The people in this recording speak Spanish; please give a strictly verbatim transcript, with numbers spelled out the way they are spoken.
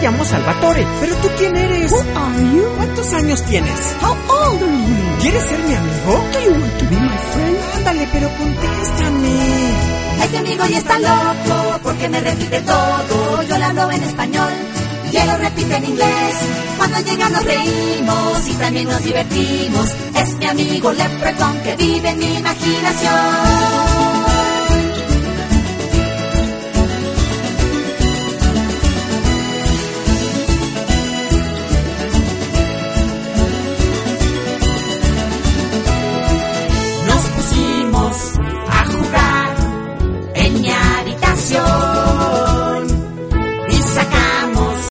llamo Salvatore. ¿Pero tú quién eres? Who are you? ¿Cuántos años tienes? How old are you? ¿Quieres ser mi amigo? Do you want to be my friend? Ándale, pero contéstame. Este amigo ya está loco porque me repite todo. Yo le hablo en español y él lo repite en inglés. Cuando llega nos reímos y también nos divertimos. Es mi amigo Leprechaun que vive en mi imaginación.